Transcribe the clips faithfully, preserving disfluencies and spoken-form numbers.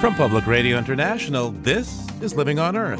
From Public Radio International, this is Living on Earth.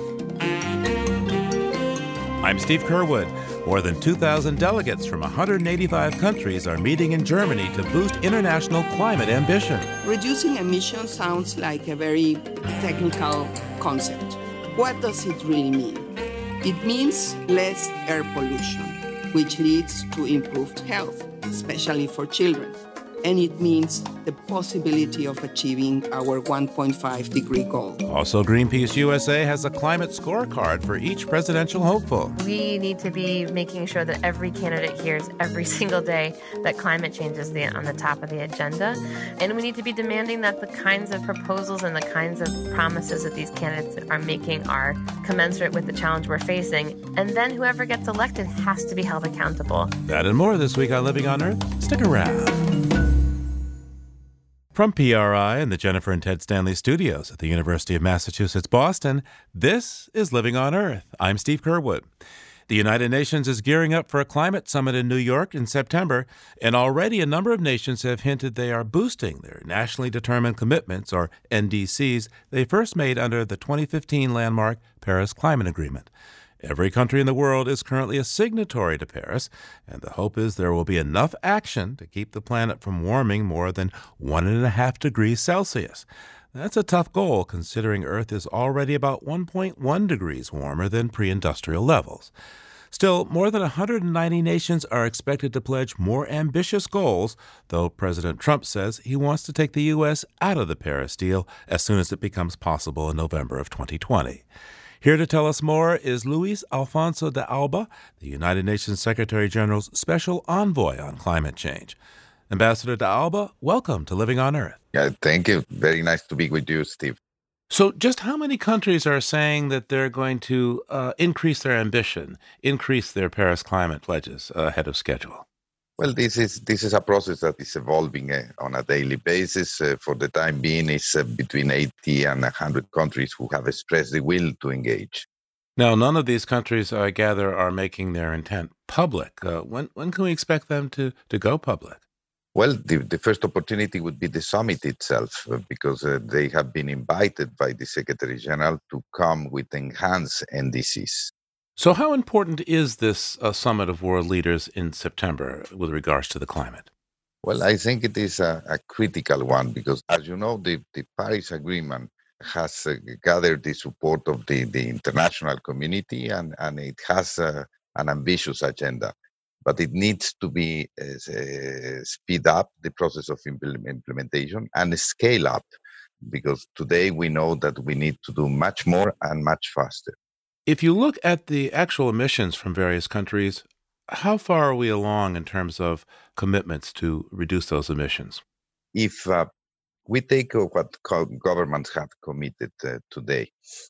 I'm Steve Curwood. More than two thousand delegates from one hundred eighty-five countries are meeting in Germany to boost international climate ambition. Reducing emissions sounds like a very technical concept. What does it really mean? It means less air pollution, which leads to improved health, especially for children. And it means the possibility of achieving our one point five degree goal. Also, Greenpeace U S A has a climate scorecard for each presidential hopeful. We need to be making sure that every candidate hears every single day that climate change is the, on the top of the agenda. And we need to be demanding that the kinds of proposals and the kinds of promises that these candidates are making are commensurate with the challenge we're facing. And then whoever gets elected has to be held accountable. That and more this week on Living on Earth. Stick around. From P R I and the Jennifer and Ted Stanley studios at the University of Massachusetts, Boston, this is Living on Earth. I'm Steve Curwood. The United Nations is gearing up for a climate summit in New York in September, and already a number of nations have hinted they are boosting their nationally determined commitments, or N D Cs, they first made under the twenty fifteen landmark Paris Climate Agreement. Every country in the world is currently a signatory to Paris, and the hope is there will be enough action to keep the planet from warming more than one and a half degrees Celsius. That's a tough goal, considering Earth is already about one point one degrees warmer than pre-industrial levels. Still, more than one hundred ninety nations are expected to pledge more ambitious goals, though President Trump says he wants to take the U S out of the Paris deal as soon as it becomes possible in November of twenty twenty. Here to tell us more is Luis Alfonso de Alba, the United Nations Secretary-General's special envoy on climate change. Ambassador de Alba, welcome to Living on Earth. Yeah, thank you. Very nice to be with you, Steve. So just how many countries are saying that they're going to uh, increase their ambition, increase their Paris climate pledges uh, ahead of schedule? Well, this is this is a process that is evolving uh, on a daily basis. Uh, for the time being, it's uh, between eighty and one hundred countries who have expressed the will to engage. Now, none of these countries, I gather, are making their intent public. Uh, when when can we expect them to, to go public? Well, the, the first opportunity would be the summit itself, uh, because uh, they have been invited by the Secretary General to come with enhanced N D Cs. So how important is this uh, summit of world leaders in September with regards to the climate? Well, I think it is a, a critical one because, as you know, the, the Paris Agreement has uh, gathered the support of the, the international community and, and it has uh, an ambitious agenda. But it needs to be uh, speed up the process of implementation and scale up, because today we know that we need to do much more and much faster. If you look at the actual emissions from various countries, how far are we along in terms of commitments to reduce those emissions? If uh, we take uh, what co- governments have committed uh, today,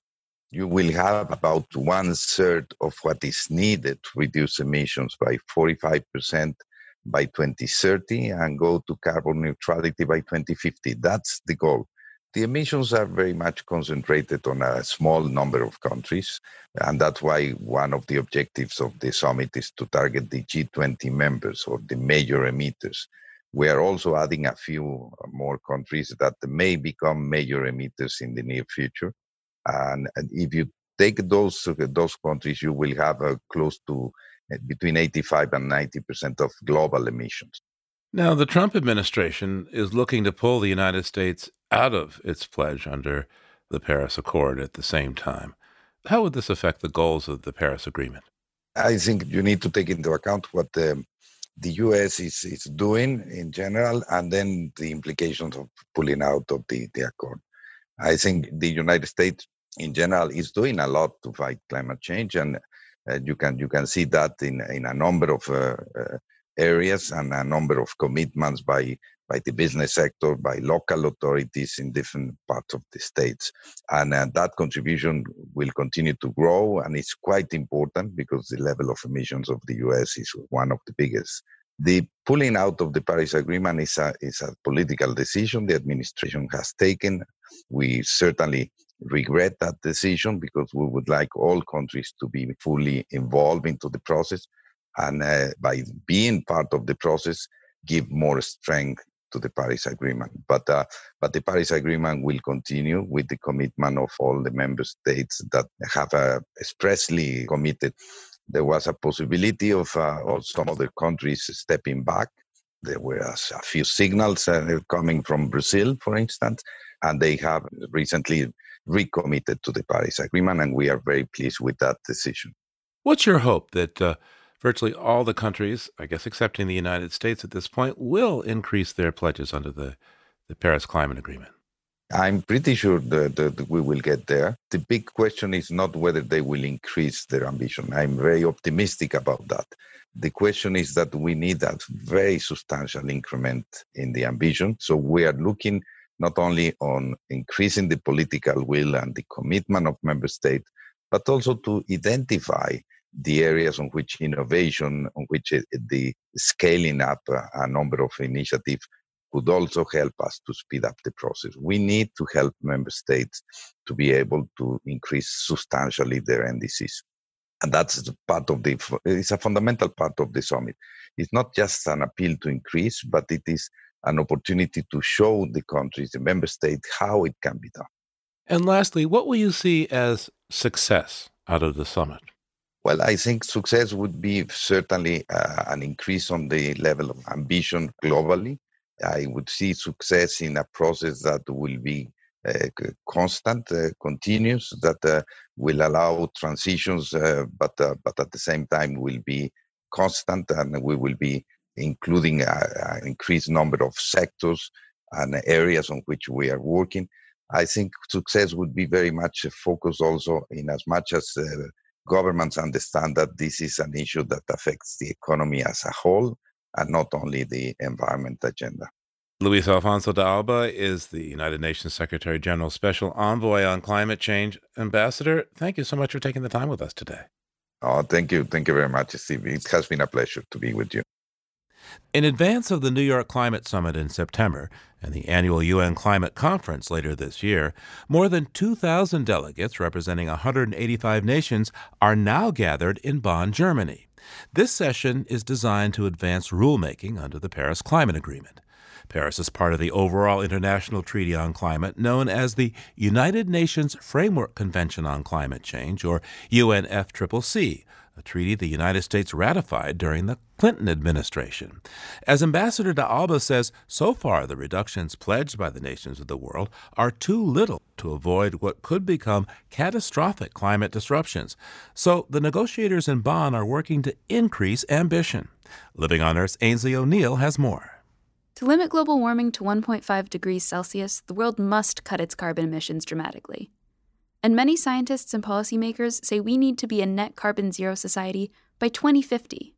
you will have about one third of what is needed to reduce emissions by forty-five percent by twenty thirty and go to carbon neutrality by twenty fifty. That's the goal. The emissions are very much concentrated on a small number of countries, and that's why one of the objectives of the summit is to target the G twenty members or the major emitters. We are also adding a few more countries that may become major emitters in the near future. And, and if you take those, those countries, you will have a close to between eighty-five and ninety percent of global emissions. Now, the Trump administration is looking to pull the United States out of its pledge under the Paris Accord at the same time. How would this affect the goals of the Paris Agreement? I think you need to take into account what the, the U S is, is doing in general, and then the implications of pulling out of the, the accord. I think the United States in general is doing a lot to fight climate change, and uh, you can you can see that in, in a number of uh, uh, areas and a number of commitments by by the business sector, by local authorities in different parts of the states. And uh, that contribution will continue to grow, and it's quite important because the level of emissions of the U S is one of the biggest. The pulling out of the Paris Agreement is a, is a political decision the administration has taken. We certainly regret that decision because we would like all countries to be fully involved into the process, and uh, by being part of the process, give more strength to the Paris Agreement. But uh, but the Paris Agreement will continue with the commitment of all the member states that have uh, expressly committed. There was a possibility of, uh, of some other countries stepping back. There were a few signals uh, coming from Brazil, for instance, and they have recently recommitted to the Paris Agreement, and we are very pleased with that decision. What's your hope that uh, virtually all the countries, I guess excepting the United States at this point, will increase their pledges under the, the Paris Climate Agreement? I'm pretty sure that, that we will get there. The big question is not whether they will increase their ambition. I'm very optimistic about that. The question is that we need a very substantial increment in the ambition. So we are looking not only on increasing the political will and the commitment of member states, but also to identify the areas on which innovation, on which the scaling up a number of initiatives could also help us to speed up the process. We need to help member states to be able to increase substantially their N D Cs. And that's part of the, it's a fundamental part of the summit. It's not just an appeal to increase, but it is an opportunity to show the countries, the member states, how it can be done. And lastly, what will you see as success out of the summit? Well, I think success would be certainly uh, an increase on the level of ambition globally. I would see success in a process that will be uh, constant, uh, continuous, that uh, will allow transitions, uh, but uh, but at the same time will be constant, and we will be including an increased number of sectors and areas on which we are working. I think success would be very much focused also in as much as uh, governments understand that this is an issue that affects the economy as a whole, and not only the environment agenda. Luis Alfonso de Alba is the United Nations Secretary General Special Envoy on Climate Change. Ambassador, thank you so much for taking the time with us today. Oh, thank you. Thank you very much, Steve. It has been a pleasure to be with you. In advance of the New York Climate Summit in September and the annual U N Climate Conference later this year, more than two thousand delegates representing one hundred eighty-five nations are now gathered in Bonn, Germany. This session is designed to advance rulemaking under the Paris Climate Agreement. Paris is part of the overall international treaty on climate known as the United Nations Framework Convention on Climate Change, or U N F C C C, a treaty the United States ratified during the Clinton administration. As Ambassador de Alba says, so far the reductions pledged by the nations of the world are too little to avoid what could become catastrophic climate disruptions. So the negotiators in Bonn are working to increase ambition. Living on Earth's Ainsley O'Neill has more. To limit global warming to one point five degrees Celsius, the world must cut its carbon emissions dramatically. And many scientists and policymakers say we need to be a net carbon zero society by twenty fifty.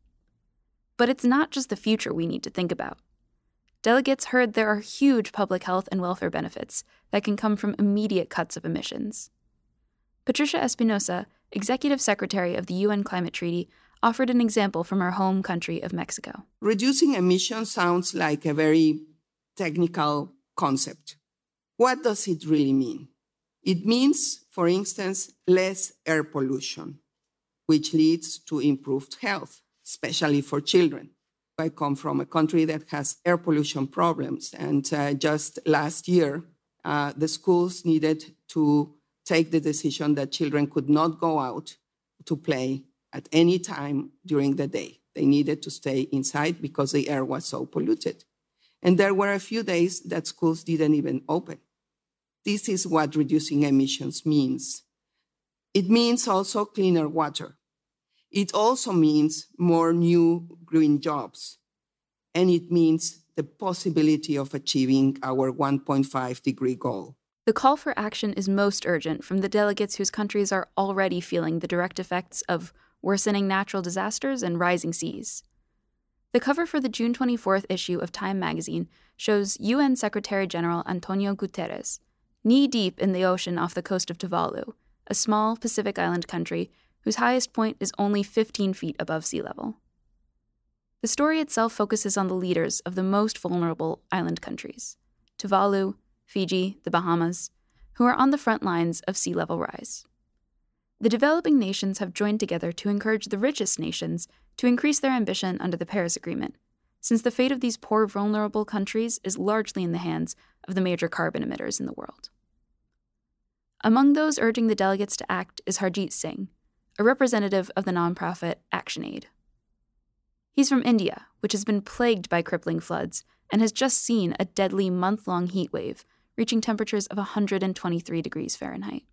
But it's not just the future we need to think about. Delegates heard there are huge public health and welfare benefits that can come from immediate cuts of emissions. Patricia Espinosa, Executive Secretary of the U N Climate Treaty, offered an example from her home country of Mexico. Reducing emissions sounds like a very technical concept. What does it really mean? It means, for instance, less air pollution, which leads to improved health, especially for children. I come from a country that has air pollution problems, and uh, just last year, uh, the schools needed to take the decision that children could not go out to play at any time during the day. They needed to stay inside because the air was so polluted. And there were a few days that schools didn't even open. This is what reducing emissions means. It means also cleaner water. It also means more new green jobs. And it means the possibility of achieving our one point five degree goal. The call for action is most urgent from the delegates whose countries are already feeling the direct effects of worsening natural disasters and rising seas. The cover for the June twenty-fourth issue of Time magazine shows U N Secretary General Antonio Guterres knee-deep in the ocean off the coast of Tuvalu, a small Pacific island country whose highest point is only fifteen feet above sea level. The story itself focuses on the leaders of the most vulnerable island countries, Tuvalu, Fiji, the Bahamas, who are on the front lines of sea level rise. The developing nations have joined together to encourage the richest nations to increase their ambition under the Paris Agreement, since the fate of these poor, vulnerable countries is largely in the hands of the major carbon emitters in the world. Among those urging the delegates to act is Harjit Singh, a representative of the nonprofit ActionAid. He's from India, which has been plagued by crippling floods and has just seen a deadly month-long heat wave reaching temperatures of one hundred twenty-three degrees Fahrenheit.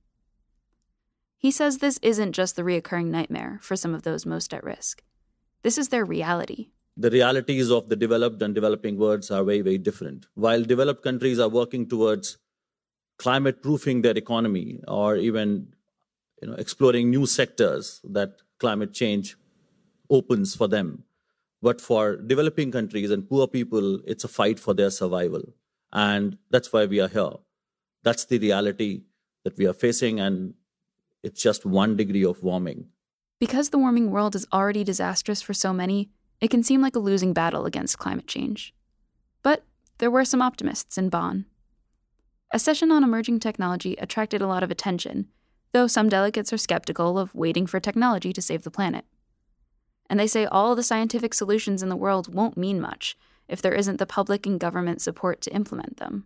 He says this isn't just the reoccurring nightmare for some of those most at risk. This is their reality. The realities of the developed and developing worlds are very, very different. While developed countries are working towards climate-proofing their economy or even you know, exploring new sectors that climate change opens for them. But for developing countries and poor people, it's a fight for their survival. And that's why we are here. That's the reality that we are facing, and it's just one degree of warming. Because the warming world is already disastrous for so many, it can seem like a losing battle against climate change. But there were some optimists in Bonn. A session on emerging technology attracted a lot of attention, though some delegates are skeptical of waiting for technology to save the planet. And they say all the scientific solutions in the world won't mean much if there isn't the public and government support to implement them.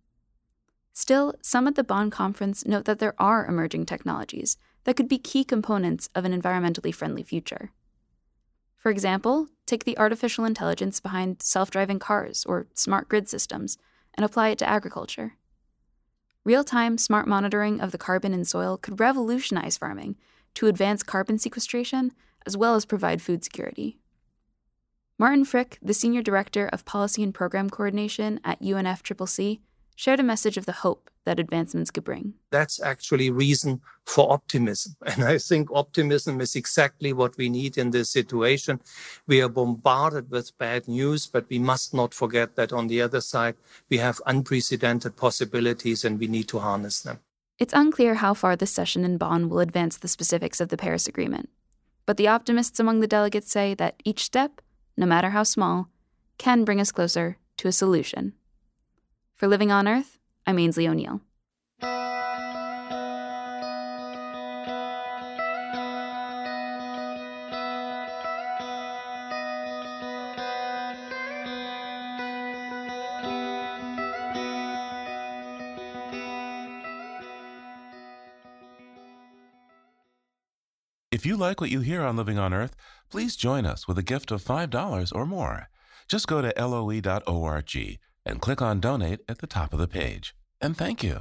Still, some at the Bonn conference note that there are emerging technologies that could be key components of an environmentally friendly future. For example, take the artificial intelligence behind self-driving cars or smart grid systems and apply it to agriculture. Real-time smart monitoring of the carbon in soil could revolutionize farming to advance carbon sequestration as well as provide food security. Martin Frick, the Senior Director of Policy and Program Coordination at U N F C C C, shared a message of the hope that advancements could bring. That's actually reason for optimism. And I think optimism is exactly what we need in this situation. We are bombarded with bad news, but we must not forget that on the other side, we have unprecedented possibilities and we need to harness them. It's unclear how far this session in Bonn will advance the specifics of the Paris Agreement. But the optimists among the delegates say that each step, no matter how small, can bring us closer to a solution. For Living on Earth, I'm Ainsley O'Neill. If you like what you hear on Living on Earth, please join us with a gift of five dollars or more. Just go to L O E dot org and click on Donate at the top of the page. And thank you.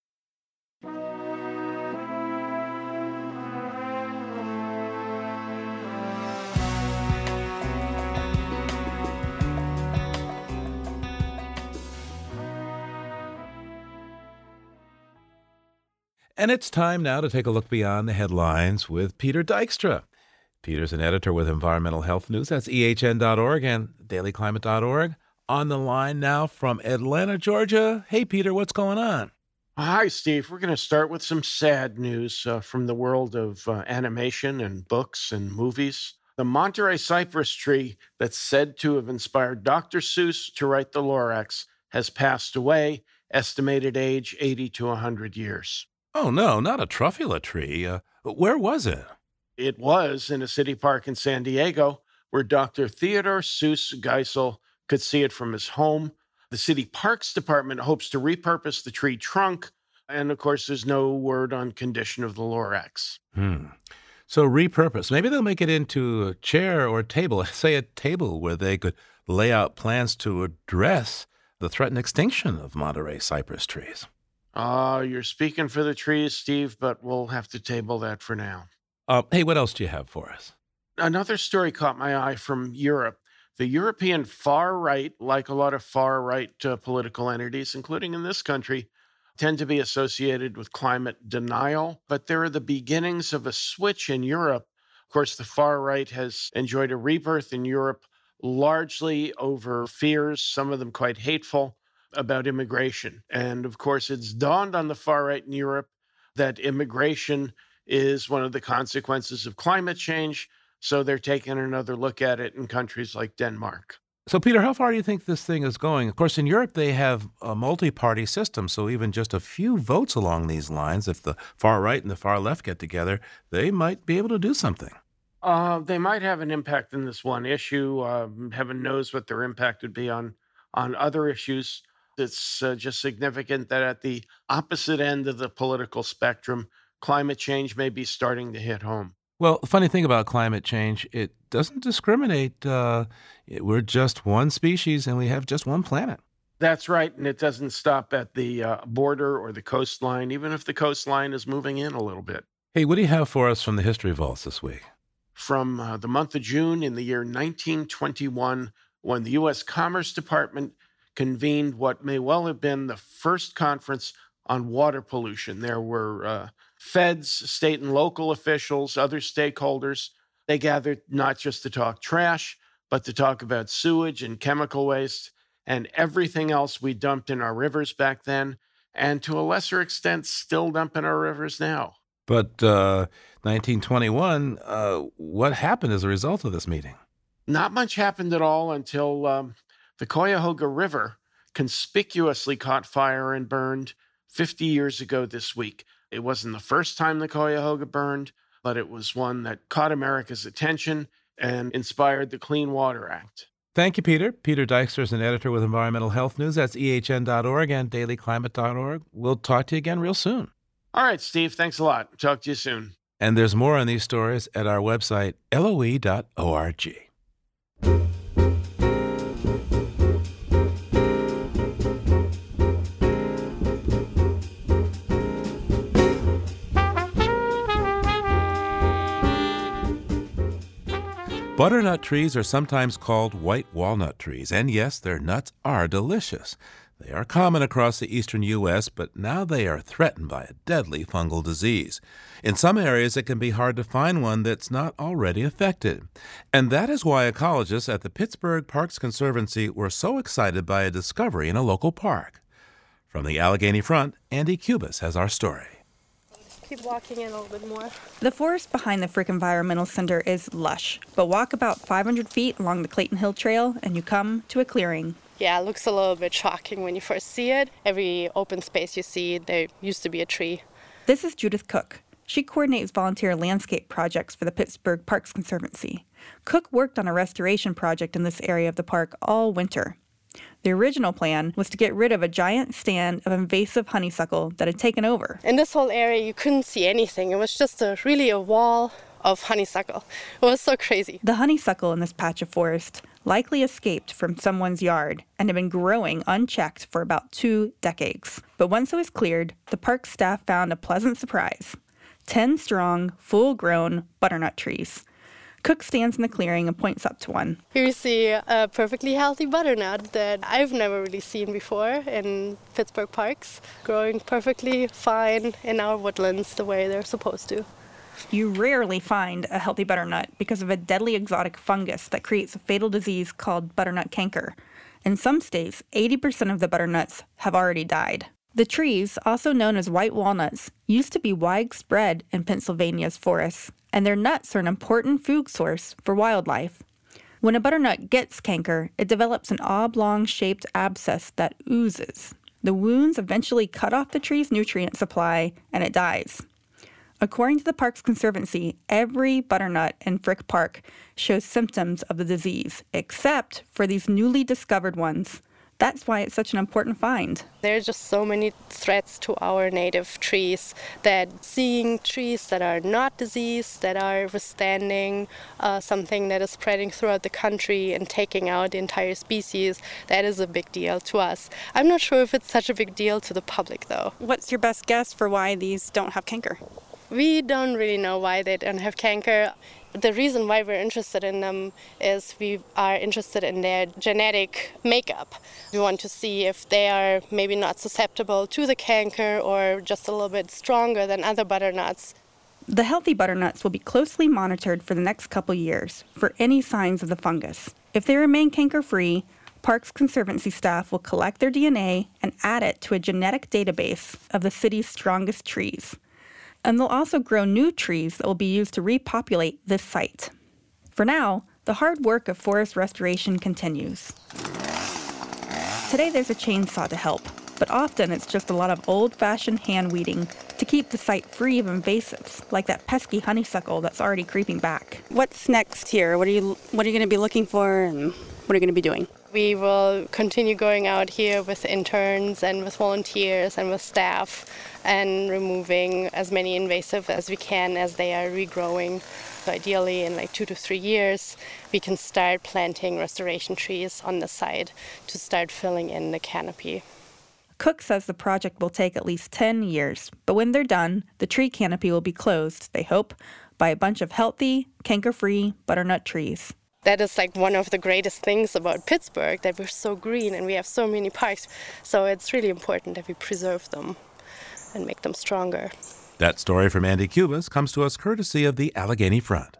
And it's time now to take a look beyond the headlines with Peter Dykstra. Peter's an editor with Environmental Health News. That's E H N dot org and daily climate dot org. On the line now from Atlanta, Georgia. Hey, Peter, what's going on? Hi, Steve. We're going to start with some sad news uh, from the world of uh, animation and books and movies. The Monterey cypress tree that's said to have inspired Doctor Seuss to write the Lorax has passed away, estimated age eighty to one hundred years. Oh, no, not a truffula tree. Uh, where was it? It was in a city park in San Diego where Doctor Theodore Seuss Geisel could see it from his home. The city parks department hopes to repurpose the tree trunk. And of course, there's no word on condition of the Lorax. Hmm. So repurpose. Maybe they'll make it into a chair or a table, say a table where they could lay out plans to address the threatened extinction of Monterey cypress trees. Uh, you're speaking for the trees, Steve, but we'll have to table that for now. Uh, hey, what else do you have for us? Another story caught my eye from Europe. The European far right, like a lot of far right uh, political entities, including in this country, tend to be associated with climate denial. But there are the beginnings of a switch in Europe. Of course, the far right has enjoyed a rebirth in Europe, largely over fears, some of them quite hateful, about immigration. And of course, it's dawned on the far right in Europe that immigration is one of the consequences of climate change. So they're taking another look at it in countries like Denmark. So, Peter, how far do you think this thing is going? Of course, in Europe, they have a multi-party system. So even just a few votes along these lines, if the far right and the far left get together, they might be able to do something. Uh, they might have an impact in this one issue. Uh, heaven knows what their impact would be on, on other issues. It's uh, just significant that at the opposite end of the political spectrum, climate change may be starting to hit home. Well, the funny thing about climate change, it doesn't discriminate. Uh, it, we're just one species and we have just one planet. That's right, and it doesn't stop at the uh, border or the coastline, even if the coastline is moving in a little bit. Hey, what do you have for us from the History Vaults this week? From uh, the month of June in the year nineteen twenty-one, when the U S Commerce Department convened what may well have been the first conference on water pollution. There were uh, feds, state and local officials, other stakeholders. They gathered not just to talk trash, but to talk about sewage and chemical waste and everything else we dumped in our rivers back then, and to a lesser extent, still dump in our rivers now. But uh, nineteen twenty-one, uh, what happened as a result of this meeting? Not much happened at all until um, the Cuyahoga River conspicuously caught fire and burned fifty years ago this week. It wasn't the first time the Cuyahoga burned, but it was one that caught America's attention and inspired the Clean Water Act. Thank you, Peter. Peter Dykstra is an editor with Environmental Health News. That's E H N dot org and daily climate dot org. We'll talk to you again real soon. All right, Steve. Thanks a lot. Talk to you soon. And there's more on these stories at our website, L O E dot org. Butternut trees are sometimes called white walnut trees, and yes, their nuts are delicious. They are common across the eastern U S, but now they are threatened by a deadly fungal disease. In some areas, it can be hard to find one that's not already affected. And that is why ecologists at the Pittsburgh Parks Conservancy were so excited by a discovery in a local park. From the Allegheny Front, Andy Cubis has our story. Keep walking in a little bit more. The forest behind the Frick Environmental Center is lush, but walk about five hundred feet along the Clayton Hill Trail and you come to a clearing. Yeah, it looks a little bit shocking when you first see it. Every open space you see, there used to be a tree. This is Judith Cook. She coordinates volunteer landscape projects for the Pittsburgh Parks Conservancy. Cook worked on a restoration project in this area of the park all winter. The original plan was to get rid of a giant stand of invasive honeysuckle that had taken over. In this whole area, you couldn't see anything. It was just a, really a wall of honeysuckle. It was so crazy. The honeysuckle in this patch of forest likely escaped from someone's yard and had been growing unchecked for about two decades. But once it was cleared, the park staff found a pleasant surprise. Ten strong, full-grown butternut trees. Cook stands in the clearing and points up to one. Here you see a perfectly healthy butternut that I've never really seen before in Pittsburgh parks, growing perfectly fine in our woodlands the way they're supposed to. You rarely find a healthy butternut because of a deadly exotic fungus that creates a fatal disease called butternut canker. In some states, eighty percent of the butternuts have already died. The trees, also known as white walnuts, used to be widespread in Pennsylvania's forests, and their nuts are an important food source for wildlife. When a butternut gets canker, it develops an oblong-shaped abscess that oozes. The wounds eventually cut off the tree's nutrient supply, and it dies. According to the Parks Conservancy, every butternut in Frick Park shows symptoms of the disease, except for these newly discovered ones. That's why it's such an important find. There are just so many threats to our native trees that seeing trees that are not diseased, that are withstanding uh, something that is spreading throughout the country and taking out the entire species, that is a big deal to us. I'm not sure if it's such a big deal to the public, though. What's your best guess for why these don't have canker? We don't really know why they don't have canker. The reason why we're interested in them is we are interested in their genetic makeup. We want to see if they are maybe not susceptible to the canker or just a little bit stronger than other butternuts. The healthy butternuts will be closely monitored for the next couple years for any signs of the fungus. If they remain canker-free, Parks Conservancy staff will collect their D N A and add it to a genetic database of the city's strongest trees. And they'll also grow new trees that will be used to repopulate this site. For now, the hard work of forest restoration continues. Today there's a chainsaw to help, but often it's just a lot of old-fashioned hand weeding to to keep the site free of invasives, like that pesky honeysuckle that's already creeping back. What's next here? What are you what are you going to be looking for, and what are you going to be doing? We will continue going out here with interns and with volunteers and with staff and removing as many invasive as we can as they are regrowing. So ideally, in like two to three years, we can start planting restoration trees on the site to start filling in the canopy. Cook says the project will take at least ten years, but when they're done, the tree canopy will be closed, they hope, by a bunch of healthy, canker-free butternut trees. That is like one of the greatest things about Pittsburgh, that we're so green and we have so many parks. So it's really important that we preserve them and make them stronger. That story from Andy Cubas comes to us courtesy of the Allegheny Front.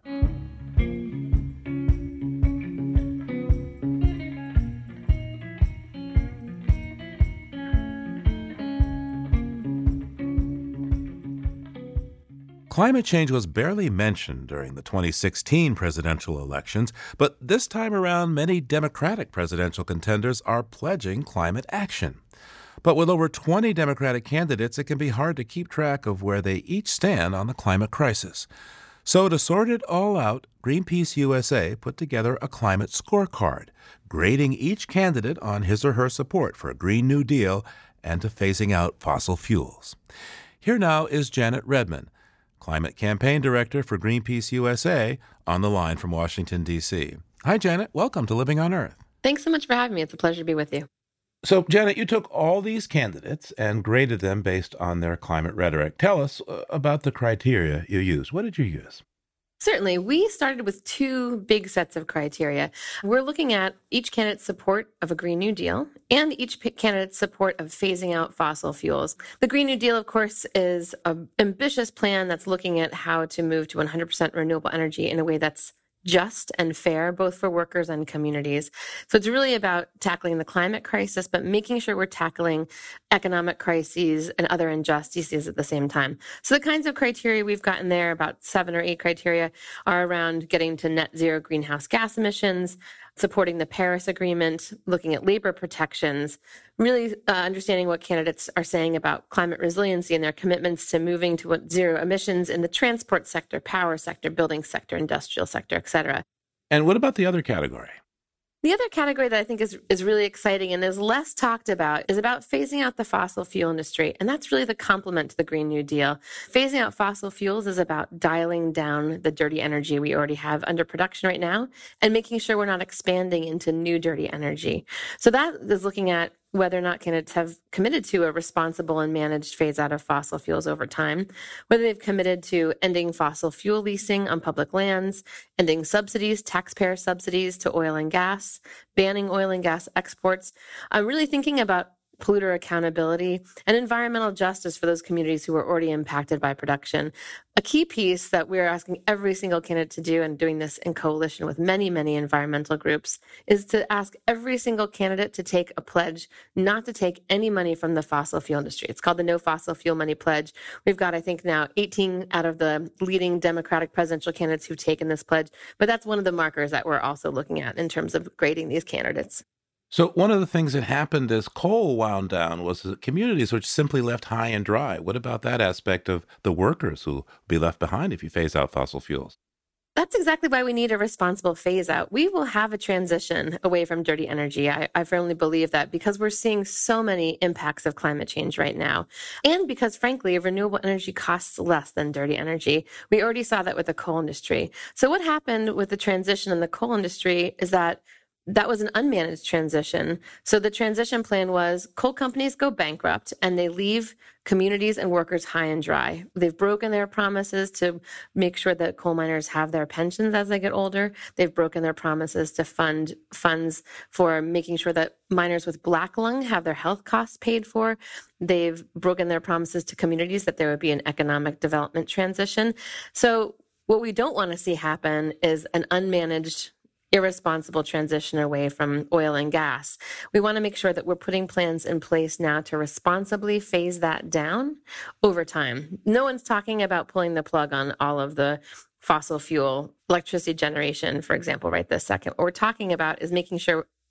Climate change was barely mentioned during the twenty sixteen presidential elections, but this time around, many Democratic presidential contenders are pledging climate action. But with over twenty Democratic candidates, it can be hard to keep track of where they each stand on the climate crisis. So to sort it all out, Greenpeace U S A put together a climate scorecard, grading each candidate on his or her support for a Green New Deal and to phasing out fossil fuels. Here now is Janet Redman, Climate Campaign Director for Greenpeace U S A, on the line from Washington, D C Hi, Janet. Welcome to Living on Earth. Thanks so much for having me. It's a pleasure to be with you. So, Janet, you took all these candidates and graded them based on their climate rhetoric. Tell us uh, about the criteria you used. What did you use? Certainly. We started with two big sets of criteria. We're looking at each candidate's support of a Green New Deal and each candidate's support of phasing out fossil fuels. The Green New Deal, of course, is an ambitious plan that's looking at how to move to one hundred percent renewable energy in a way that's just and fair, both for workers and communities. So it's really about tackling the climate crisis, but making sure we're tackling economic crises and other injustices at the same time. So the kinds of criteria we've gotten there, about seven or eight criteria, are around getting to net zero greenhouse gas emissions, supporting the Paris Agreement, looking at labor protections, really uh, understanding what candidates are saying about climate resiliency and their commitments to moving to zero emissions in the transport sector, power sector, building sector, industrial sector, et cetera. And what about the other category? The other category that I think is, is really exciting and is less talked about is about phasing out the fossil fuel industry. And that's really the complement to the Green New Deal. Phasing out fossil fuels is about dialing down the dirty energy we already have under production right now and making sure we're not expanding into new dirty energy. So that is looking at whether or not candidates have committed to a responsible and managed phase out of fossil fuels over time, whether they've committed to ending fossil fuel leasing on public lands, ending subsidies, taxpayer subsidies to oil and gas, banning oil and gas exports. I'm really thinking about polluter accountability and environmental justice for those communities who are already impacted by production. A key piece that we're asking every single candidate to do, and doing this in coalition with many, many environmental groups, is to ask every single candidate to take a pledge not to take any money from the fossil fuel industry. It's called the No Fossil Fuel Money Pledge. We've got, I think, now eighteen out of the leading Democratic presidential candidates who've taken this pledge, but that's one of the markers that we're also looking at in terms of grading these candidates. So one of the things that happened as coal wound down was that communities were simply left high and dry. What about that aspect of the workers who will be left behind if you phase out fossil fuels? That's exactly why we need a responsible phase out. We will have a transition away from dirty energy. I, I firmly believe that because we're seeing so many impacts of climate change right now. And because, frankly, renewable energy costs less than dirty energy. We already saw that with the coal industry. So what happened with the transition in the coal industry is that that was an unmanaged transition. So the transition plan was coal companies go bankrupt and they leave communities and workers high and dry. They've broken their promises to make sure that coal miners have their pensions as they get older. They've broken their promises to fund funds for making sure that miners with black lung have their health costs paid for. They've broken their promises to communities that there would be an economic development transition. So what we don't want to see happen is an unmanaged irresponsible transition away from oil and gas. We want to make sure that we're putting plans in place now to responsibly phase that down over time. No one's talking about pulling the plug on all of the fossil fuel electricity generation, for example, right this second. What we're talking about is making sure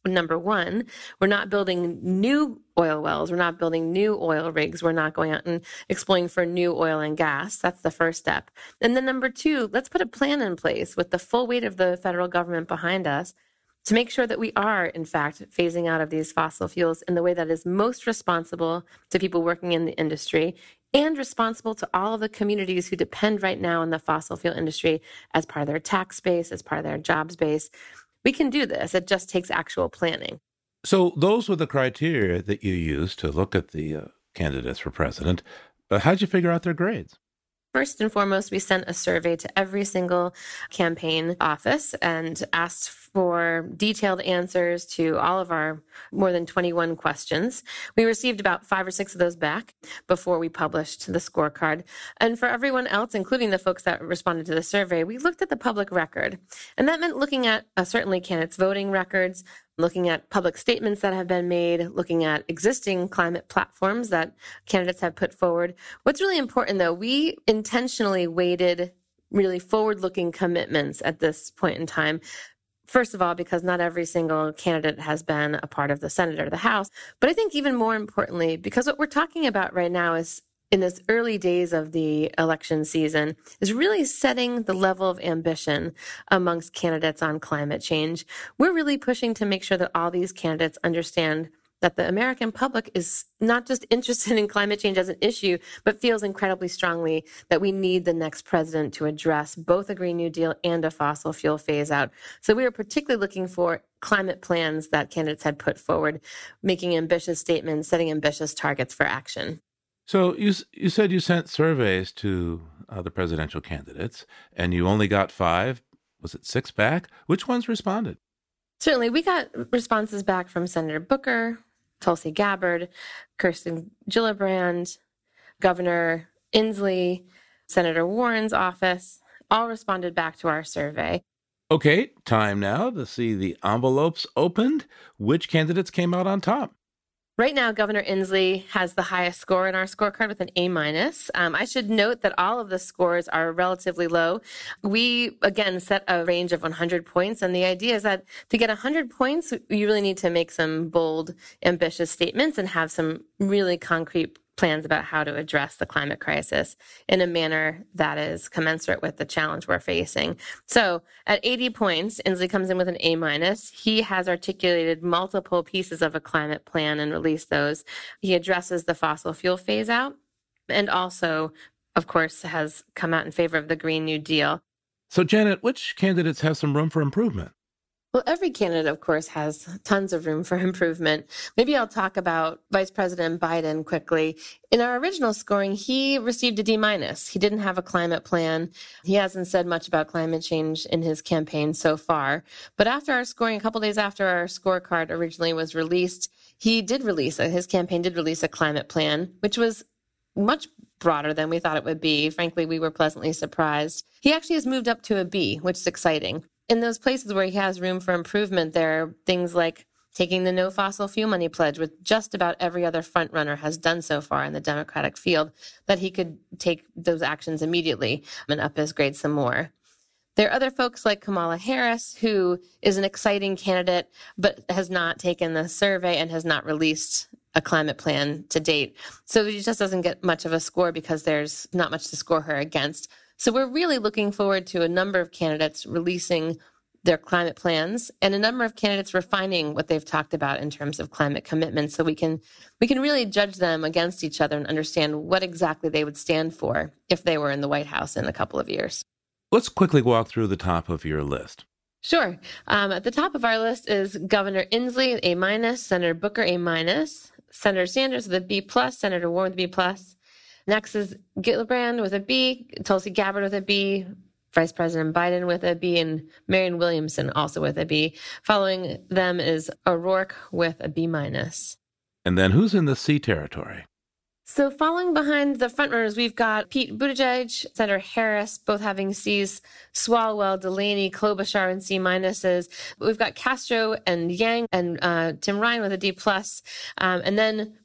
number one. We're not building new oil wells. We're not building new oil rigs. We're not going out and exploring for new oil and gas. That's the first step. And then number two, let's put a plan in place with the full weight of the federal government behind us to make sure that we are, in fact, phasing out of these fossil fuels in the way that is most responsible to people working in the industry and responsible to all of the communities who depend right now on the fossil fuel industry as part of their tax base, as part of their jobs base. We can do this. It just takes actual planning. So those were the criteria that you used to look at the uh, candidates for president. Uh, how'd you figure out their grades? First and foremost, we sent a survey to every single campaign office and asked for detailed answers to all of our more than twenty-one questions. We received about five or six of those back before we published the scorecard. And for everyone else, including the folks that responded to the survey, we looked at the public record. And that meant looking at uh, certainly candidates' voting records, looking at public statements that have been made, looking at existing climate platforms that candidates have put forward. What's really important, though, we intentionally weighted really forward-looking commitments at this point in time. First of all, because not every single candidate has been a part of the Senate or the House. But I think even more importantly, because what we're talking about right now is in this early days of the election season is really setting the level of ambition amongst candidates on climate change. We're really pushing to make sure that all these candidates understand that the American public is not just interested in climate change as an issue, but feels incredibly strongly that we need the next president to address both a Green New Deal and a fossil fuel phase out. So we were particularly looking for climate plans that candidates had put forward, making ambitious statements, setting ambitious targets for action. So you you said you sent surveys to uh, the presidential candidates, and you only got five, was it six back? Which ones responded? Certainly, we got responses back from Senator Booker, Tulsi Gabbard, Kirsten Gillibrand, Governor Inslee, Senator Warren's office, all responded back to our survey. Okay, time now to see the envelopes opened. Which candidates came out on top? Right now, Governor Inslee has the highest score in our scorecard with an A minus. Um, I should note that all of the scores are relatively low. We, again, set a range of one hundred points. And the idea is that to get one hundred points, you really need to make some bold, ambitious statements and have some really concrete plans about how to address the climate crisis in a manner that is commensurate with the challenge we're facing. So at eighty points, Inslee comes in with an A minus. He has articulated multiple pieces of a climate plan and released those. He addresses the fossil fuel phase out and also, of course, has come out in favor of the Green New Deal. So Janet, which candidates have some room for improvement? Well, every candidate, of course, has tons of room for improvement. Maybe I'll talk about Vice President Biden quickly. In our original scoring, he received a D minus. He didn't have a climate plan. He hasn't said much about climate change in his campaign so far. But after our scoring, a couple days after our scorecard originally was released, he did release, his campaign did release a climate plan, which was much broader than we thought it would be. Frankly, we were pleasantly surprised. He actually has moved up to a B, which is exciting. In those places where he has room for improvement, there are things like taking the no fossil fuel money pledge, which just about every other frontrunner has done so far in the Democratic field, that he could take those actions immediately and up his grade some more. There are other folks like Kamala Harris, who is an exciting candidate, but has not taken the survey and has not released a climate plan to date. So he just doesn't get much of a score because there's not much to score her against. So we're really looking forward to a number of candidates releasing their climate plans and a number of candidates refining what they've talked about in terms of climate commitments, so we can we can really judge them against each other and understand what exactly they would stand for if they were in the White House in a couple of years. Let's quickly walk through the top of your list. Sure. Um, at the top of our list is Governor Inslee, A minus, Senator Booker, A minus, Senator Sanders with a B plus, Senator Warren with a B plus. Next is Gillibrand with a B, Tulsi Gabbard with a B, Vice President Biden with a B, and Marianne Williamson also with a B. Following them is O'Rourke with a B minus. And then who's in the C territory? So following behind the frontrunners, we've got Pete Buttigieg, Senator Harris, both having C's, Swalwell, Delaney, Klobuchar, and C minuses. We've got Castro and Yang and uh, Tim Ryan with a D plus. Um, and then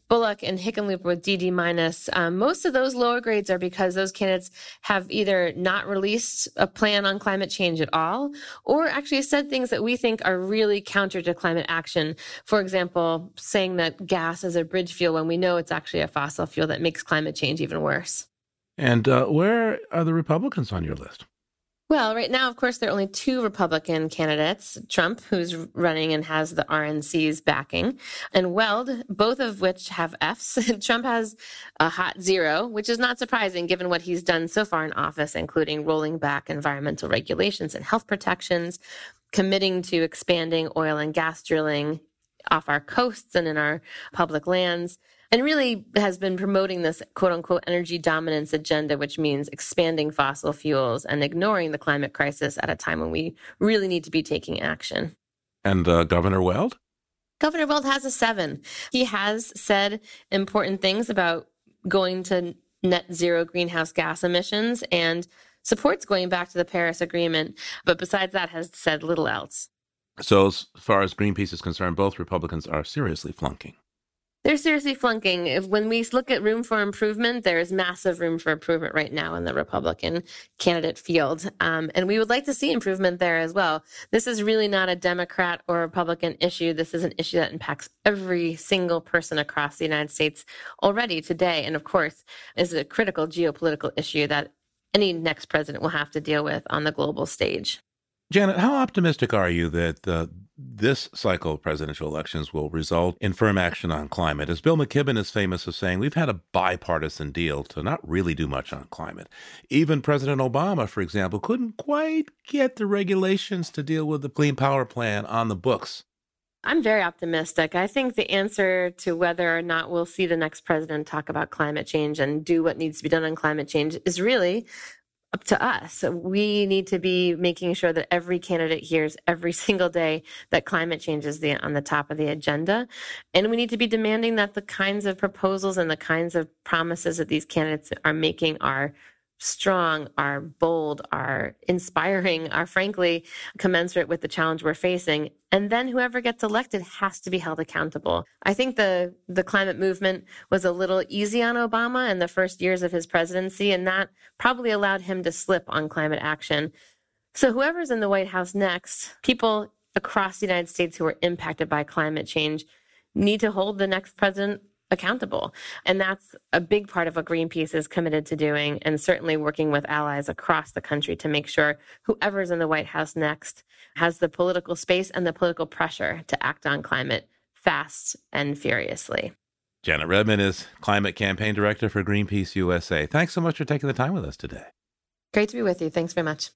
Bullock and Hickenlooper with D D minus. Um, most of those lower grades are because those candidates have either not released a plan on climate change at all, or actually said things that we think are really counter to climate action. For example, saying that gas is a bridge fuel when we know it's actually a fossil fuel that makes climate change even worse. And uh, where are the Republicans on your list? Well, right now, of course, there are only two Republican candidates, Trump, who's running and has the R N C's backing, and Weld, both of which have Fs. Trump has a hot zero, which is not surprising given what he's done so far in office, including rolling back environmental regulations and health protections, committing to expanding oil and gas drilling off our coasts and in our public lands, and really has been promoting this quote-unquote energy dominance agenda, which means expanding fossil fuels and ignoring the climate crisis at a time when we really need to be taking action. And uh, Governor Weld? Governor Weld has a seven. He has said important things about going to net zero greenhouse gas emissions and supports going back to the Paris Agreement, but besides that has said little else. So as far as Greenpeace is concerned, both Republicans are seriously flunking. They're seriously flunking. If, when we look at room for improvement, there is massive room for improvement right now in the Republican candidate field. Um, and we would like to see improvement there as well. This is really not a Democrat or Republican issue. This is an issue that impacts every single person across the United States already today. And of course, is a critical geopolitical issue that any next president will have to deal with on the global stage. Janet, how optimistic are you that uh, this cycle of presidential elections will result in firm action on climate? As Bill McKibben is famous for saying, we've had a bipartisan deal to not really do much on climate. Even President Obama, for example, couldn't quite get the regulations to deal with the Clean Power Plan on the books. I'm very optimistic. I think the answer to whether or not we'll see the next president talk about climate change and do what needs to be done on climate change is really up to us. We need to be making sure that every candidate hears every single day that climate change is the, on the top of the agenda. And we need to be demanding that the kinds of proposals and the kinds of promises that these candidates are making are strong, are bold, are inspiring, are frankly commensurate with the challenge we're facing. And then whoever gets elected has to be held accountable. I think the, the climate movement was a little easy on Obama in the first years of his presidency, and that probably allowed him to slip on climate action. So whoever's in the White House next, people across the United States who are impacted by climate change need to hold the next president accountable. And that's a big part of what Greenpeace is committed to doing, and certainly working with allies across the country to make sure whoever's in the White House next has the political space and the political pressure to act on climate fast and furiously. Janet Redman is Climate Campaign Director for Greenpeace U S A. Thanks so much for taking the time with us today. Great to be with you. Thanks very much.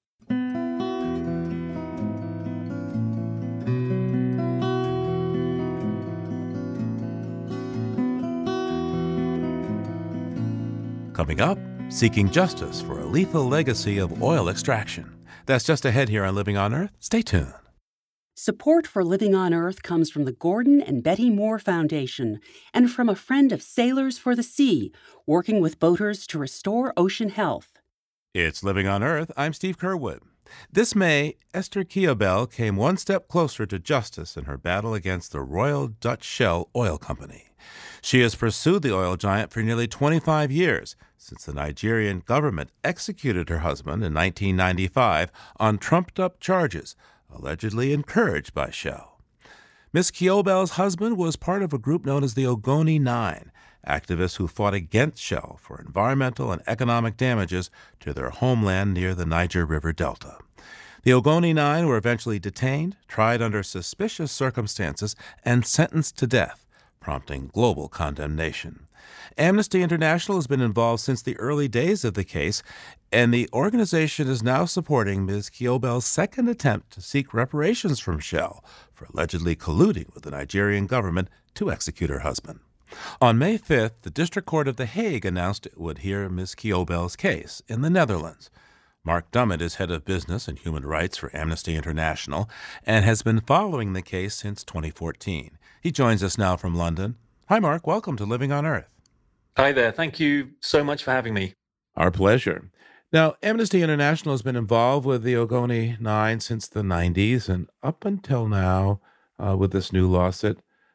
Coming up, seeking justice for a lethal legacy of oil extraction. That's just ahead here on Living on Earth. Stay tuned. Support for Living on Earth comes from the Gordon and Betty Moore Foundation and from a friend of Sailors for the Sea, working with boaters to restore ocean health. It's Living on Earth. I'm Steve Curwood. This May, Esther Kiobel came one step closer to justice in her battle against the Royal Dutch Shell Oil Company. She has pursued the oil giant for nearly twenty-five years, since the Nigerian government executed her husband in nineteen ninety-five on trumped-up charges, allegedly encouraged by Shell. Miss Kiobel's husband was part of a group known as the Ogoni Nine, activists who fought against Shell for environmental and economic damages to their homeland near the Niger River Delta. The Ogoni Nine were eventually detained, tried under suspicious circumstances, and sentenced to death, prompting global condemnation. Amnesty International has been involved since the early days of the case, and the organization is now supporting Miz Kiobel's second attempt to seek reparations from Shell for allegedly colluding with the Nigerian government to execute her husband. On May fifth, the District Court of The Hague announced it would hear Miz Kiobel's case in the Netherlands. Mark Dummett is head of business and human rights for Amnesty International and has been following the case since twenty fourteen. He joins us now from London. Hi, Mark. Welcome to Living on Earth. Hi there. Thank you so much for having me. Our pleasure. Now, Amnesty International has been involved with the Ogoni Nine since the nineties, and up until now, uh, with this new lawsuit,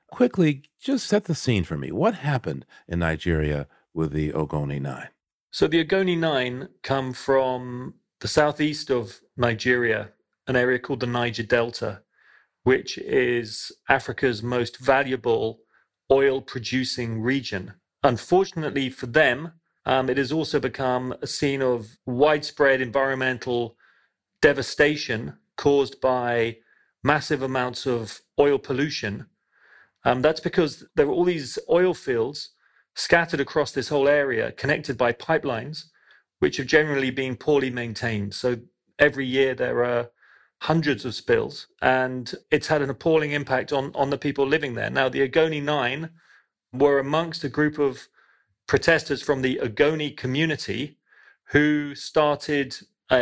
quickly, just set the scene for me. What happened in Nigeria with the Ogoni Nine? So the Ogoni Nine come from the southeast of Nigeria, an area called the Niger Delta, which is Africa's most valuable oil-producing region. Unfortunately for them, um, it has also become a scene of widespread environmental devastation caused by massive amounts of oil pollution. Um, that's because there are all these oil fields scattered across this whole area, connected by pipelines, which have generally been poorly maintained. So every year there are hundreds of spills, and it's had an appalling impact on, on the people living there. Now, the Ogoni Nine were amongst a group of protesters from the Ogoni community who started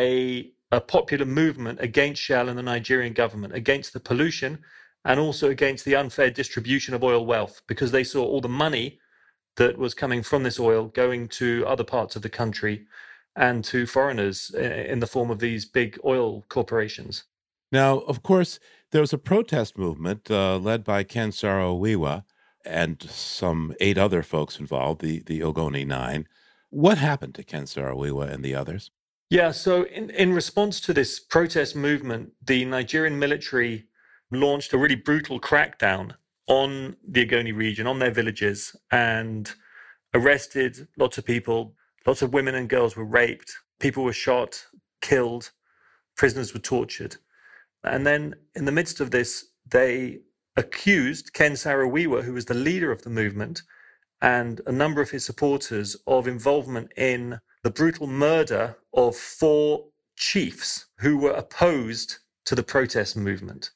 a, a popular movement against Shell and the Nigerian government, against the pollution and also against the unfair distribution of oil wealth, because they saw all the money that was coming from this oil going to other parts of the country and to foreigners in the form of these big oil corporations. Now, of course, there was a protest movement uh, led by Ken Saro-Wiwa and some eight other folks involved, the, the Ogoni Nine. What happened to Ken Saro-Wiwa and the others? Yeah, so in, in response to this protest movement, the Nigerian military launched a really brutal crackdown on the Ogoni region, on their villages, and arrested lots of people. Lots of women and girls were raped. People were shot, killed. Prisoners were tortured. And then in the midst of this, they accused Ken Saro-Wiwa, who was the leader of the movement, and a number of his supporters of involvement in the brutal murder of four chiefs who were opposed to the protest movement.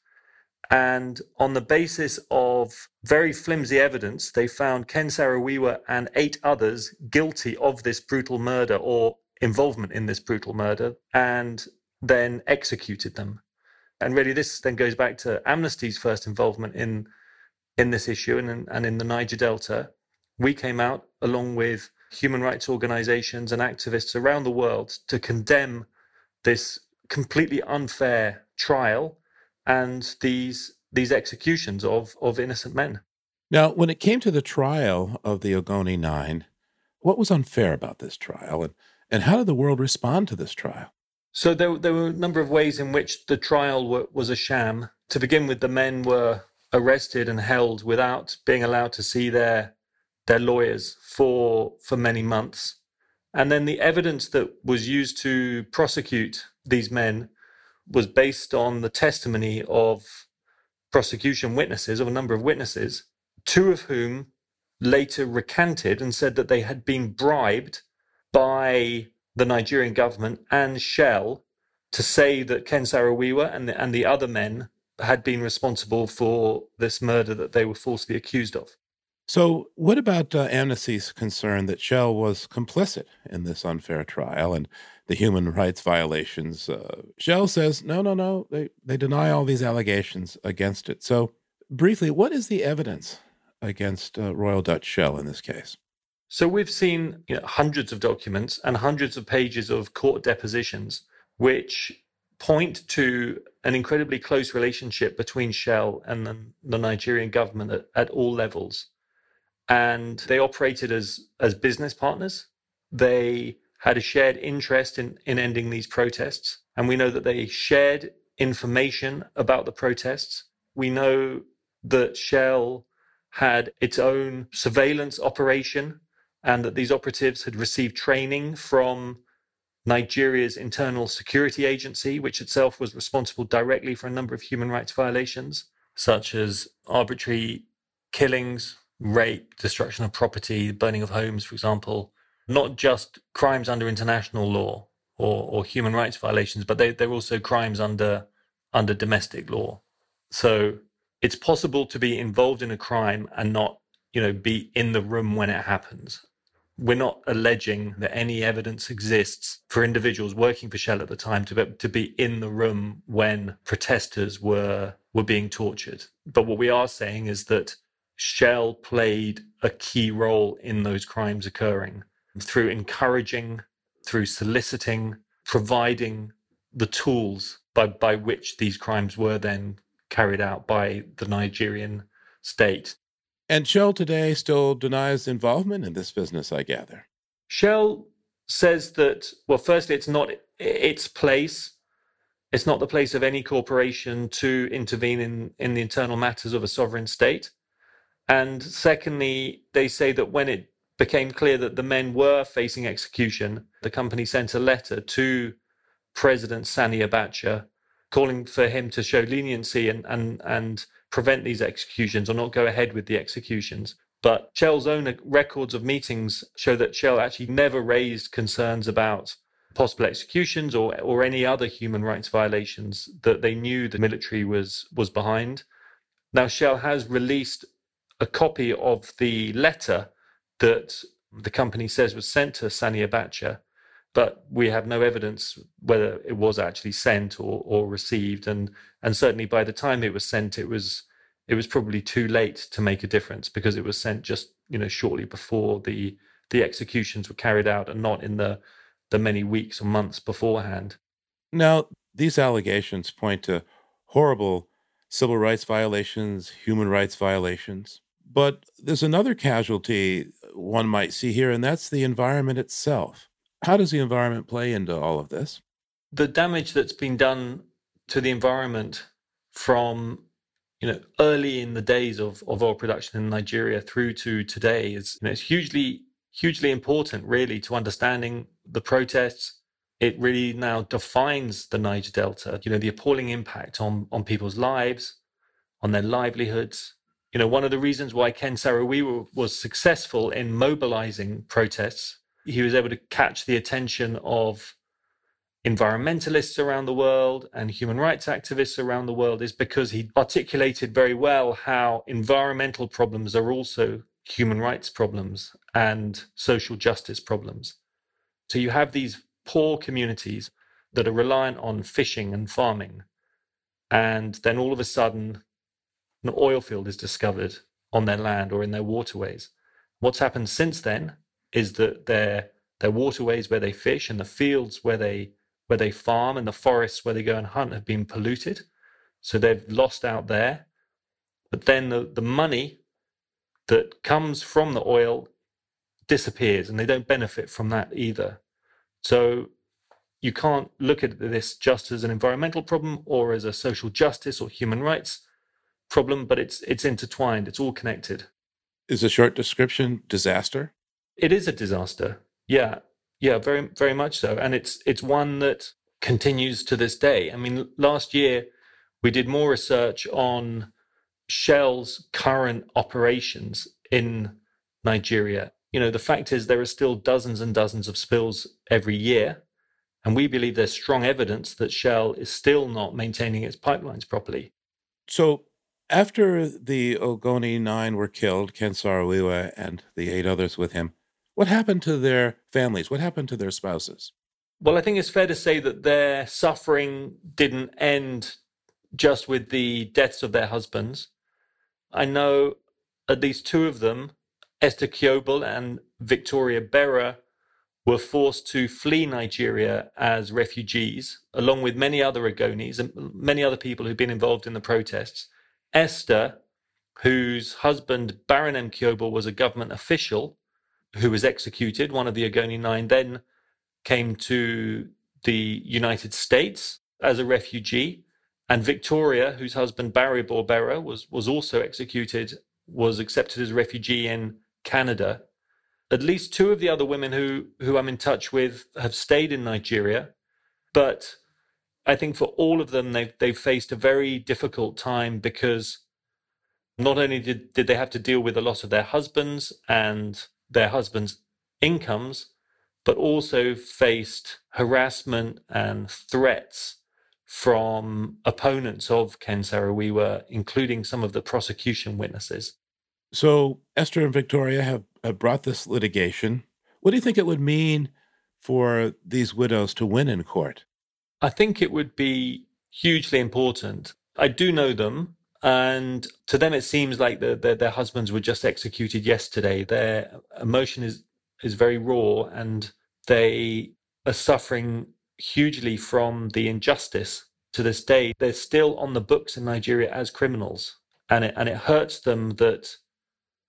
And on the basis of very flimsy evidence, they found Ken Saro-Wiwa and eight others guilty of this brutal murder or involvement in this brutal murder, and then executed them. And really, this then goes back to Amnesty's first involvement in, in this issue and, and in the Niger Delta. We came out along with human rights organizations and activists around the world to condemn this completely unfair trial and these these executions of, of innocent men. Now, when it came to the trial of the Ogoni Nine, what was unfair about this trial, and, and how did the world respond to this trial? So there, there were a number of ways in which the trial were, was a sham. To begin with, the men were arrested and held without being allowed to see their, their lawyers for, for many months. And then the evidence that was used to prosecute these men was based on the testimony of prosecution witnesses, of a number of witnesses, two of whom later recanted and said that they had been bribed by the Nigerian government and Shell to say that Ken Saro-Wiwa and the, and the other men had been responsible for this murder that they were falsely accused of. So what about uh, Amnesty's concern that Shell was complicit in this unfair trial and the human rights violations? Uh, Shell says, no, no, no, they, they deny all these allegations against it. So briefly, what is the evidence against uh, Royal Dutch Shell in this case? So we've seen you know, hundreds of documents and hundreds of pages of court depositions, which point to an incredibly close relationship between Shell and the, the Nigerian government at, at all levels. And they operated as, as business partners. They had a shared interest in, in ending these protests. And we know that they shared information about the protests. We know that Shell had its own surveillance operation and that these operatives had received training from Nigeria's internal security agency, which itself was responsible directly for a number of human rights violations, such as arbitrary killings, rape, destruction of property, burning of homes, for example. Not just crimes under international law or, or human rights violations, but they, they're also crimes under, under domestic law. So it's possible to be involved in a crime and not, you know, be in the room when it happens. We're not alleging that any evidence exists for individuals working for Shell at the time to be, to be in the room when protesters were, were being tortured. But what we are saying is that Shell played a key role in those crimes occurring through encouraging, through soliciting, providing the tools by, by which these crimes were then carried out by the Nigerian state. And Shell today still denies involvement in this business, I gather. Shell says that, well, firstly, it's not its place. It's not the place of any corporation to intervene in, in the internal matters of a sovereign state. And secondly, they say that when it became clear that the men were facing execution, the company sent a letter to President Sani Abacha calling for him to show leniency and, and, and prevent these executions or not go ahead with the executions. But Shell's own records of meetings show that Shell actually never raised concerns about possible executions or, or any other human rights violations that they knew the military was, was behind. Now, Shell has released a copy of the letter that the company says was sent to Sani Abacha, but we have no evidence whether it was actually sent or, or received. And, and certainly by the time it was sent, it was it was probably too late to make a difference because it was sent just, you know, shortly before the the executions were carried out and not in the the many weeks or months beforehand. Now, these allegations point to horrible civil rights violations, human rights violations. But there's another casualty one might see here, and that's the environment itself. How does the environment play into all of this? The damage that's been done to the environment from, you know, early in the days of, of oil production in Nigeria through to today is, you know, it's hugely, hugely important, really, to understanding the protests. It really now defines the Niger Delta, you know, the appalling impact on, on people's lives, on their livelihoods. You know, one of the reasons why Ken Saro-Wiwa was successful in mobilizing protests, he was able to catch the attention of environmentalists around the world and human rights activists around the world, is because he articulated very well how environmental problems are also human rights problems and social justice problems. So you have these poor communities that are reliant on fishing and farming, and then all of a sudden an oil field is discovered on their land or in their waterways. What's happened since then is that their their waterways where they fish and the fields where they where they farm and the forests where they go and hunt have been polluted. So they've lost out there. But then the, the money that comes from the oil disappears and they don't benefit from that either. So you can't look at this just as an environmental problem or as a social justice or human rights problem, but it's it's intertwined. It's all connected. Is a short description disaster? It is a disaster. Yeah, yeah, very very much so, and it's it's one that continues to this day. I mean, last year we did more research on Shell's current operations in Nigeria. You know, the fact is there are still dozens and dozens of spills every year, and we believe there's strong evidence that Shell is still not maintaining its pipelines properly. So after the Ogoni Nine were killed, Ken Saro-Wiwa and the eight others with him, what happened to their families? What happened to their spouses? Well, I think it's fair to say that their suffering didn't end just with the deaths of their husbands. I know at least two of them, Esther Kiobel and Victoria Berra, were forced to flee Nigeria as refugees, along with many other Ogonis and many other people who've been involved in the protests. Esther, whose husband, Baron M. Kiobel, was a government official who was executed, one of the Ogoni Nine, then came to the United States as a refugee. And Victoria, whose husband, Barry Borbera, was, was also executed, was accepted as a refugee in Canada. At least two of the other women who, who I'm in touch with have stayed in Nigeria, but I think for all of them, they've, they've faced a very difficult time because not only did, did they have to deal with the loss of their husbands and their husbands' incomes, but also faced harassment and threats from opponents of Ken Saro-Wiwa, including some of the prosecution witnesses. So Esther and Victoria have, have brought this litigation. What do you think it would mean for these widows to win in court? I think it would be hugely important. I do know them, and to them it seems like the, the, their husbands were just executed yesterday. Their emotion is, is very raw, and they are suffering hugely from the injustice to this day. They're still on the books in Nigeria as criminals, and it, and it hurts them that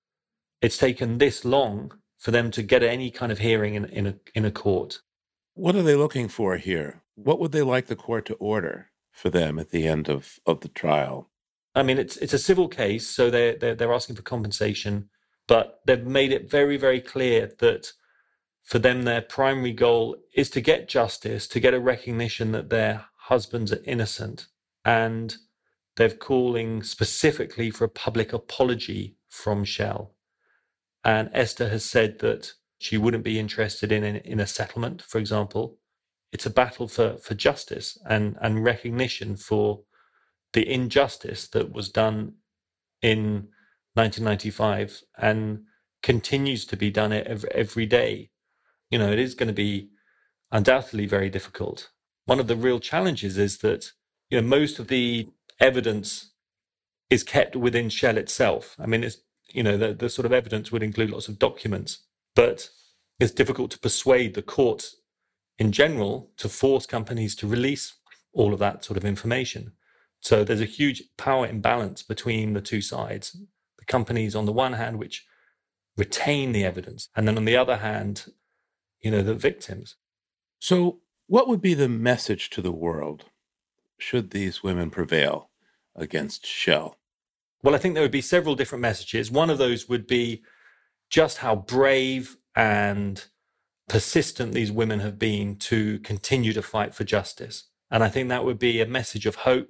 it's taken this long for them to get any kind of hearing in, in, a, in a court. What are they looking for here? What would they like the court to order for them at the end of, of the trial? I mean, it's it's a civil case, so they're, they're, they're asking for compensation, but they've made it very, very clear that for them, their primary goal is to get justice, to get a recognition that their husbands are innocent. And they're calling specifically for a public apology from Shell. And Esther has said that she wouldn't be interested in, in, in a settlement, for example. It's a battle for, for justice and, and recognition for the injustice that was done in nineteen ninety-five and continues to be done every, every day. You know, it is going to be undoubtedly very difficult. One of the real challenges is that, you know, most of the evidence is kept within Shell itself. I mean, it's, you know, the, the sort of evidence would include lots of documents, but it's difficult to persuade the courts in general to force companies to release all of that sort of information. So there's a huge power imbalance between the two sides. The companies on the one hand, which retain the evidence, and then on the other hand, you know, the victims. So what would be the message to the world should these women prevail against Shell? Well, I think there would be several different messages. One of those would be just how brave and persistent these women have been to continue to fight for justice. And I think that would be a message of hope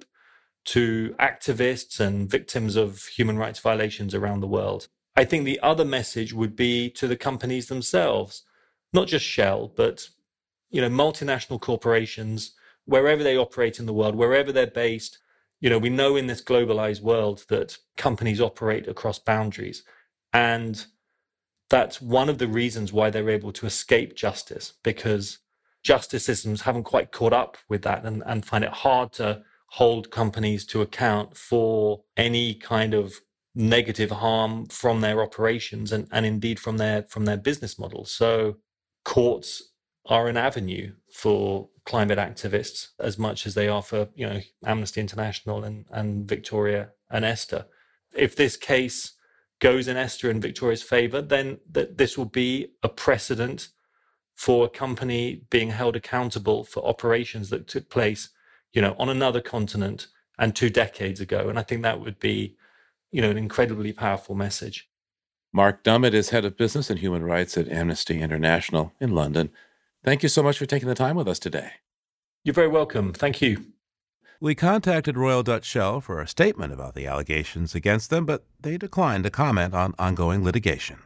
to activists and victims of human rights violations around the world. I think the other message would be to the companies themselves, not just Shell, but, you know, multinational corporations, wherever they operate in the world, wherever they're based. You know, we know in this globalized world that companies operate across boundaries. And that's one of the reasons why they're able to escape justice, because justice systems haven't quite caught up with that and, and find it hard to hold companies to account for any kind of negative harm from their operations and, and indeed from their from their business models. So courts are an avenue for climate activists as much as they are for, you know, Amnesty International and, and Victoria and Esther. If this case goes in Esther and Victoria's favor, then th- this will be a precedent for a company being held accountable for operations that took place, you know, on another continent and two decades ago. And I think that would be, you know, an incredibly powerful message. Mark Dummett is head of business and human rights at Amnesty International in London. Thank you so much for taking the time with us today. You're very welcome. Thank you. We contacted Royal Dutch Shell for a statement about the allegations against them, but they declined to comment on ongoing litigation.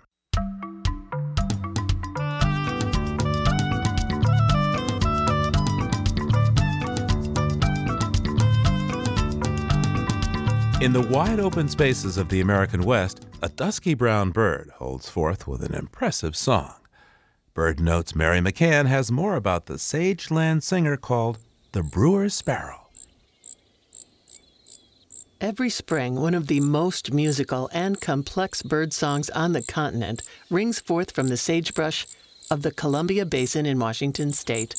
In the wide open spaces of the American West, a dusky brown bird holds forth with an impressive song. Bird Notes' Mary McCann has more about the sage-land singer called the Brewer's Sparrow. Every spring, one of the most musical and complex bird songs on the continent rings forth from the sagebrush of the Columbia Basin in Washington state.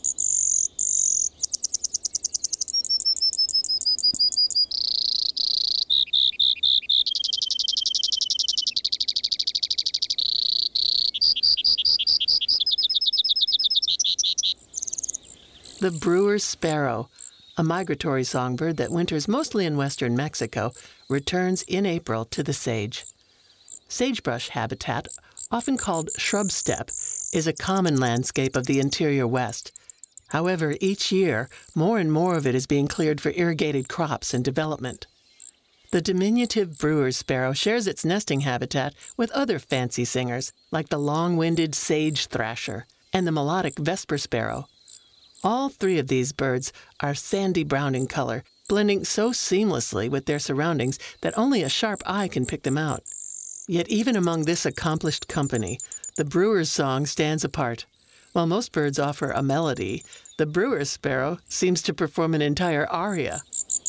The brewer's sparrow, a migratory songbird that winters mostly in western Mexico, returns in April to the sage. Sagebrush habitat, often called shrub steppe, is a common landscape of the interior West. However, each year, more and more of it is being cleared for irrigated crops and development. The diminutive brewer's sparrow shares its nesting habitat with other fancy singers, like the long-winded sage thrasher and the melodic vesper sparrow. All three of these birds are sandy brown in color, blending so seamlessly with their surroundings that only a sharp eye can pick them out. Yet even among this accomplished company, the brewer's song stands apart. While most birds offer a melody, the brewer's sparrow seems to perform an entire aria.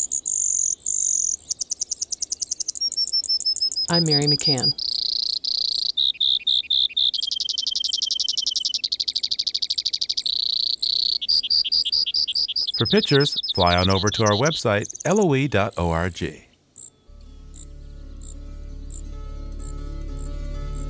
I'm Mary McCann. For pictures, fly on over to our website, L O E dot org.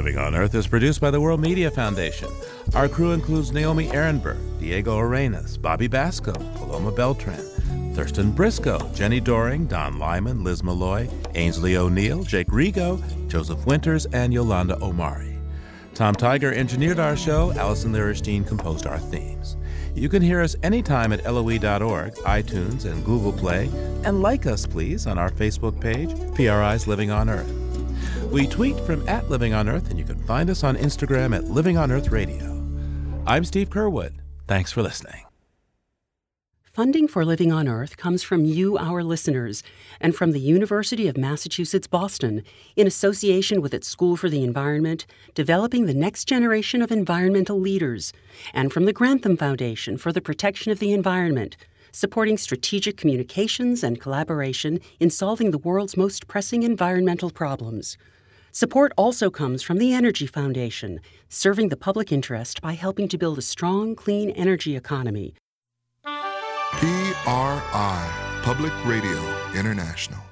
Living on Earth is produced by the World Media Foundation. Our crew includes Naomi Ehrenberg, Diego Arenas, Bobby Basco, Paloma Beltran, Thurston Briscoe, Jenny Doring, Don Lyman, Liz Malloy, Ainsley O'Neill, Jake Rigo, Joseph Winters, and Yolanda Omari. Tom Tiger engineered our show. Allison Lierstein composed our themes. You can hear us anytime at L O E dot org, iTunes, and Google Play. And like us, please, on our Facebook page, P R I's Living on Earth. We tweet from at Living on Earth, and you can find us on Instagram at Living on Earth Radio. I'm Steve Curwood. Thanks for listening. Funding for Living on Earth comes from you, our listeners, and from the University of Massachusetts Boston, in association with its School for the Environment, developing the next generation of environmental leaders, and from the Grantham Foundation for the Protection of the Environment, supporting strategic communications and collaboration in solving the world's most pressing environmental problems. Support also comes from the Energy Foundation, serving the public interest by helping to build a strong, clean energy economy. P R I, Public Radio International.